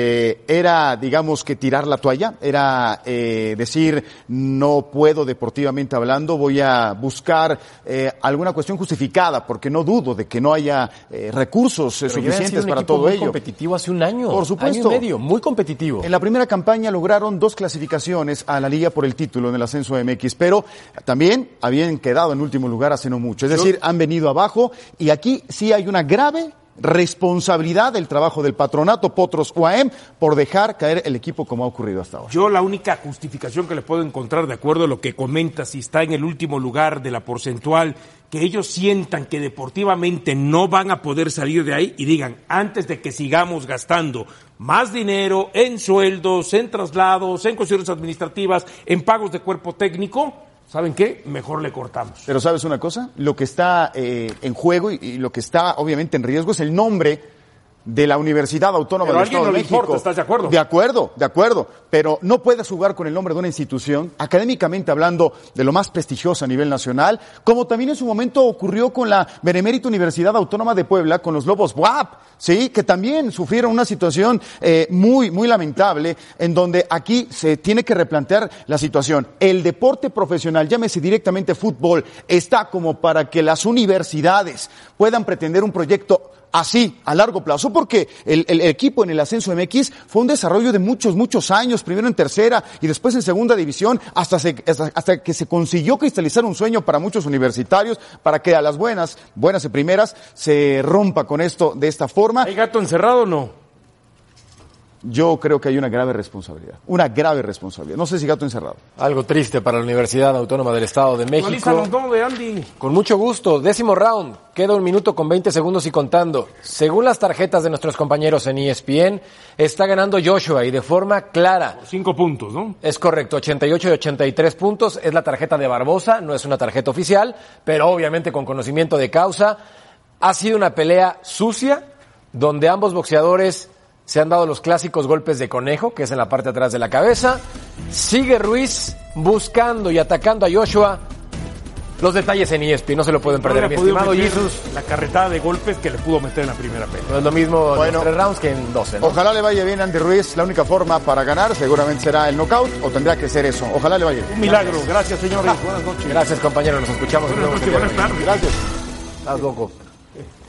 era, digamos, que tirar la toalla. Era decir, no puedo deportivamente hablando, voy a buscar alguna cuestión justificada, porque no dudo de que no haya recursos suficientes para todo ello. Muy competitivo hace un año. Por supuesto. Año y medio, muy competitivo. En la primera campaña lograron 2 clasificaciones a la Liga por el título en el ascenso MX, pero también habían quedado en último lugar hace no mucho. Es decir, han venido abajo y aquí sí hay una grave responsabilidad del trabajo del patronato Potros UAM por dejar caer el equipo como ha ocurrido hasta ahora. Yo la única justificación que le puedo encontrar, de acuerdo a lo que comenta, si está en el último lugar de la porcentual, que ellos sientan que deportivamente no van a poder salir de ahí y digan, antes de que sigamos gastando más dinero en sueldos, en traslados, en cuestiones administrativas, en pagos de cuerpo técnico, ¿saben qué? Mejor le cortamos. Pero ¿sabes una cosa? Lo que está en juego y lo que está obviamente en riesgo es el nombre de la Universidad Autónoma del Estado de México. Importa, ¿estás de acuerdo? De acuerdo. Pero no puedes jugar con el nombre de una institución, académicamente hablando, de lo más prestigiosa a nivel nacional, como también en su momento ocurrió con la Benemérita Universidad Autónoma de Puebla, con los Lobos BUAP, ¿sí? Que también sufrieron una situación muy lamentable, en donde aquí se tiene que replantear la situación. El deporte profesional, llámese directamente fútbol, está como para que las universidades puedan pretender un proyecto así, a largo plazo, porque el equipo en el ascenso MX fue un desarrollo de muchos años, primero en tercera y después en segunda división, hasta que se consiguió cristalizar un sueño para muchos universitarios, para que a las buenas y primeras, se rompa con esto de esta forma. ¿Hay gato encerrado o no? Yo creo que hay una grave responsabilidad. No sé si gato encerrado. Algo triste para la Universidad Autónoma del Estado de México. Andy. Con mucho gusto. 10º round. Queda 1 minuto con 20 segundos y contando. Según las tarjetas de nuestros compañeros en ESPN, está ganando Joshua y de forma clara. 5 puntos, ¿no? Es correcto, 88 y 83 puntos. Es la tarjeta de Barbosa, no es una tarjeta oficial, pero obviamente con conocimiento de causa. Ha sido una pelea sucia, donde ambos boxeadores se han dado los clásicos golpes de conejo, que es en la parte de atrás de la cabeza. Sigue Ruiz buscando y atacando a Joshua. Los detalles en ESPN, no se lo pueden perder, mi estimado Jesús. La carretada de golpes que le pudo meter en la primera pelea. No es lo mismo en 3 rounds que en 12, ¿no? Ojalá le vaya bien a Andy Ruiz. La única forma para ganar seguramente será el knockout, o tendrá que ser eso. Ojalá le vaya bien. Un milagro. Gracias, señores. Buenas noches. Gracias, compañeros. Nos escuchamos. Buenas noches, buenas tardes. Gracias. Estás loco.